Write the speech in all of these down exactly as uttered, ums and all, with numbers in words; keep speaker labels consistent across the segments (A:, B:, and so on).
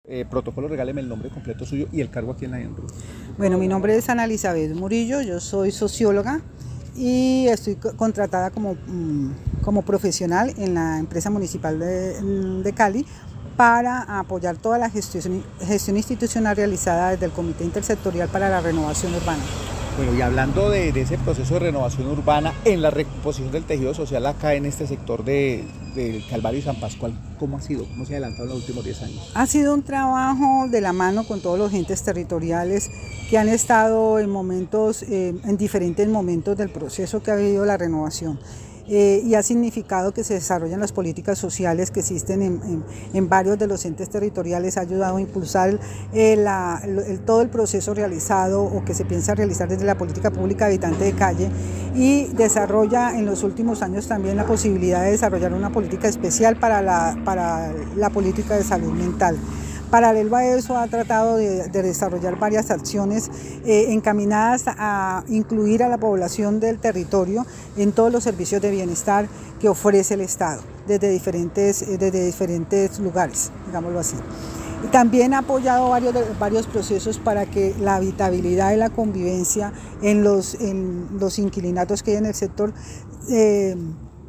A: Eh, protocolo, regáleme el nombre completo suyo y el cargo aquí en la ENRU.
B: Bueno, mi nombre es Ana Elizabeth Murillo, yo soy socióloga y estoy contratada como, como profesional en la empresa municipal de, de Cali para apoyar toda la gestión, gestión institucional realizada desde el Comité Intersectorial para la Renovación Urbana.
A: Bueno, y hablando de, de ese proceso de renovación urbana en la recomposición del tejido social acá en este sector de, del Calvario y San Pascual, ¿cómo ha sido? ¿Cómo se ha adelantado en los últimos diez años?
B: Ha sido un trabajo de la mano con todos los entes territoriales que han estado en momentos, eh, en diferentes momentos del proceso que ha habido la renovación. Eh, y ha significado que se desarrollan las políticas sociales que existen en, en, en varios de los entes territoriales, ha ayudado a impulsar eh, la, el, todo el proceso realizado o que se piensa realizar desde la política pública habitante de calle, y desarrolla en los últimos años también la posibilidad de desarrollar una política especial para la, para la política de salud mental. Paralelo a eso, ha tratado de, de desarrollar varias acciones eh, encaminadas a incluir a la población del territorio en todos los servicios de bienestar que ofrece el Estado, desde diferentes, eh, desde diferentes lugares, digámoslo así. Y también ha apoyado varios, varios procesos para que la habitabilidad y la convivencia en los, en los inquilinatos que hay en el sector eh,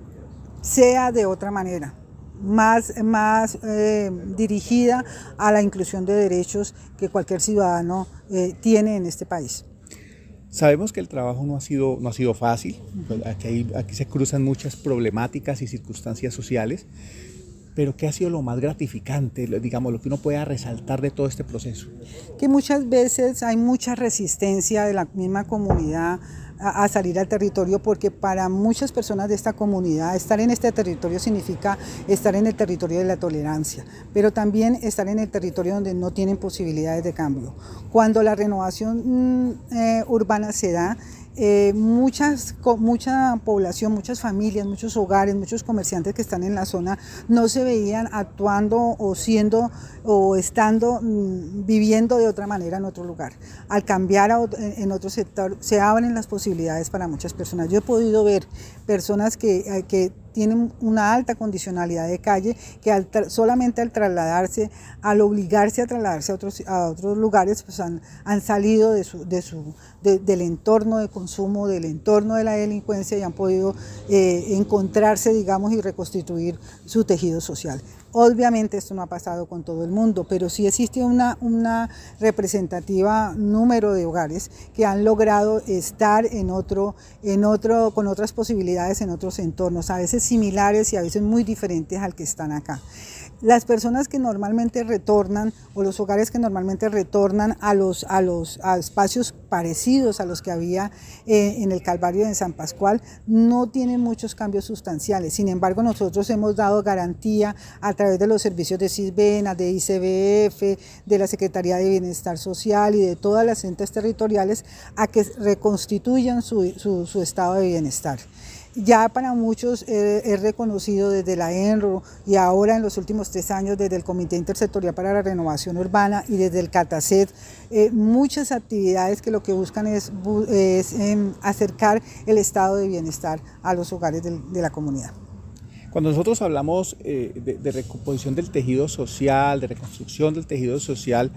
B: sea de otra manera. más, más eh, dirigida a la inclusión de derechos que cualquier ciudadano eh, tiene en este país.
A: Sabemos que el trabajo no ha sido, no ha sido fácil, aquí, hay, aquí se cruzan muchas problemáticas y circunstancias sociales, pero ¿qué ha sido lo más gratificante, digamos, lo que uno pueda resaltar de todo este proceso?
B: Que muchas veces hay mucha resistencia de la misma comunidad a, a salir al territorio, porque para muchas personas de esta comunidad estar en este territorio significa estar en el territorio de la tolerancia, pero también estar en el territorio donde no tienen posibilidades de cambio. Cuando la renovación eh, urbana se da, Eh, muchas, mucha población, muchas familias, muchos hogares, muchos comerciantes que están en la zona no se veían actuando o siendo o estando mmm, viviendo de otra manera en otro lugar. Al cambiar a, en otro sector se abren las posibilidades para muchas personas. Yo he podido ver personas que, que tienen una alta condicionalidad de calle, que al solamente al trasladarse, al obligarse a trasladarse a otros, a otros lugares, pues han, han salido de su, de su, de, del entorno de consumo, del entorno de la delincuencia, y han podido eh, encontrarse, digamos, y reconstituir su tejido social. Obviamente esto no ha pasado con todo el mundo, pero sí existe una, una representativa número de hogares que han logrado estar en otro, en otro, con otras posibilidades en otros entornos, a veces similares y a veces muy diferentes al que están acá. Las personas que normalmente retornan, o los hogares que normalmente retornan a los, a los a espacios parecidos a los que había eh, en el Calvario de San Pascual, no tienen muchos cambios sustanciales. Sin embargo, nosotros hemos dado garantía a través de los servicios de Sisbena, de I C B F, de la Secretaría de Bienestar Social y de todas las entes territoriales a que reconstituyan su, su, su estado de bienestar. Ya para muchos eh, es reconocido desde la ENRU y ahora en los últimos tres años desde el Comité Intersectorial para la Renovación Urbana y desde el CATACET, eh, muchas actividades que lo que buscan es, es eh, acercar el estado de bienestar a los hogares de, de la comunidad.
A: Cuando nosotros hablamos eh, de, de recomposición del tejido social, de reconstrucción del tejido social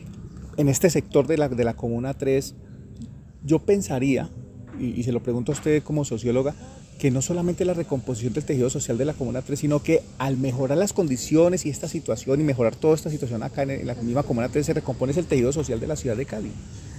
A: en este sector de la, de la Comuna tres, yo pensaría, y, y se lo pregunto a usted como socióloga, que no solamente la recomposición del tejido social de la Comuna tres, sino que al mejorar las condiciones y esta situación y mejorar toda esta situación acá en la misma Comuna tres, se recompone el tejido social de la ciudad de Cali.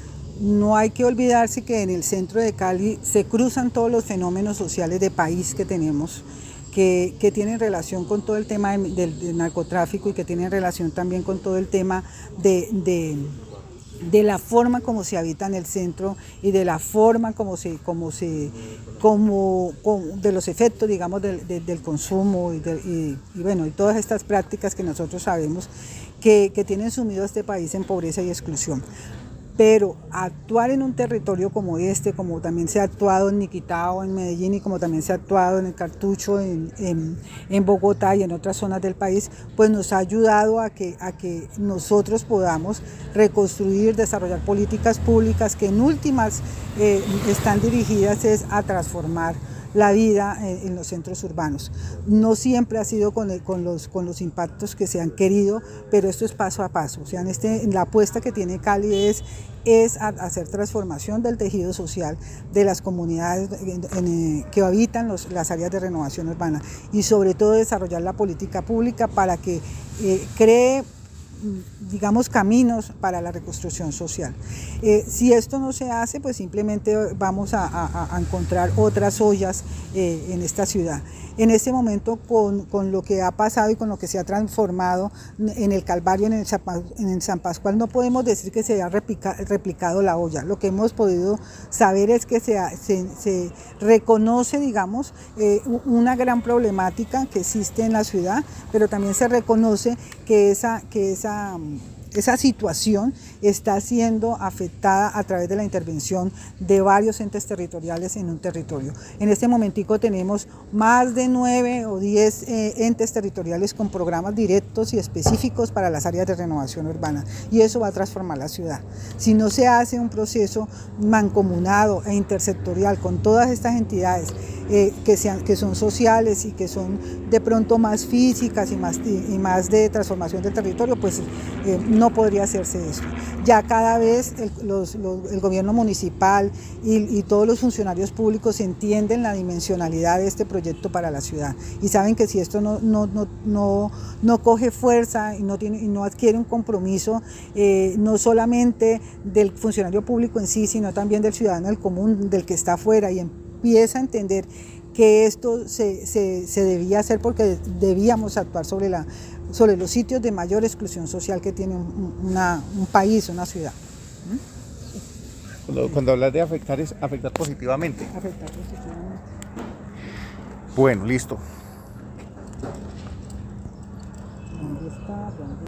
B: No hay que olvidarse que en el centro de Cali se cruzan todos los fenómenos sociales de país que tenemos, que, que tienen relación con todo el tema del, del narcotráfico y que tienen relación también con todo el tema de... de de la forma como se habita en el centro y de la forma como se, como se, como, como de los efectos, digamos, del, del, del consumo y, de, y, y bueno, y todas estas prácticas que nosotros sabemos que, que tienen sumido a este país en pobreza y exclusión. Pero actuar en un territorio como este, como también se ha actuado en Niquitao, en Medellín, y como también se ha actuado en el Cartucho, en, en, en Bogotá y en otras zonas del país, pues nos ha ayudado a que, a que nosotros podamos reconstruir, desarrollar políticas públicas que en últimas eh, están dirigidas es a transformar la vida en, en los centros urbanos. No siempre ha sido con, el, con, los, con los impactos que se han querido, pero esto es paso a paso. O sea, en, este, en la apuesta que tiene Cali es, es a, hacer transformación del tejido social de las comunidades en, en, que habitan los, las áreas de renovación urbana y sobre todo desarrollar la política pública para que eh, cree, digamos, caminos para la reconstrucción social. Eh, si esto no se hace, pues simplemente vamos a, a, a encontrar otras ollas eh, en esta ciudad. En este momento, con, con lo que ha pasado y con lo que se ha transformado en el Calvario, en el, en el San Pascual, no podemos decir que se haya replica, replicado la olla. Lo que hemos podido saber es que se, se, se reconoce, digamos, eh, una gran problemática que existe en la ciudad, pero también se reconoce que esa, que esa Esa situación está siendo afectada a través de la intervención de varios entes territoriales en un territorio. En este momentico tenemos más de nueve o diez eh, entes territoriales con programas directos y específicos para las áreas de renovación urbana, y eso va a transformar la ciudad. Si no se hace un proceso mancomunado e intersectorial con todas estas entidades eh, que, sean, que son sociales y que son de pronto más físicas y más, y, y más de transformación del territorio, pues eh, no podría hacerse eso. Ya cada vez el, los, los, el gobierno municipal y, y todos los funcionarios públicos entienden la dimensionalidad de este proyecto para la ciudad y saben que si esto no, no, no, no, no coge fuerza y no, tiene, y no adquiere un compromiso, eh, no solamente del funcionario público en sí, sino también del ciudadano del común, del que está afuera, y empieza a entender que esto se, se, se debía hacer porque debíamos actuar sobre, la, sobre los sitios de mayor exclusión social que tiene un, una, un país, una ciudad.
A: ¿Mm? Cuando, cuando hablas de afectar, es afectar positivamente.
B: Afectar positivamente.
A: Bueno, listo.
B: ¿Dónde está? ¿Dónde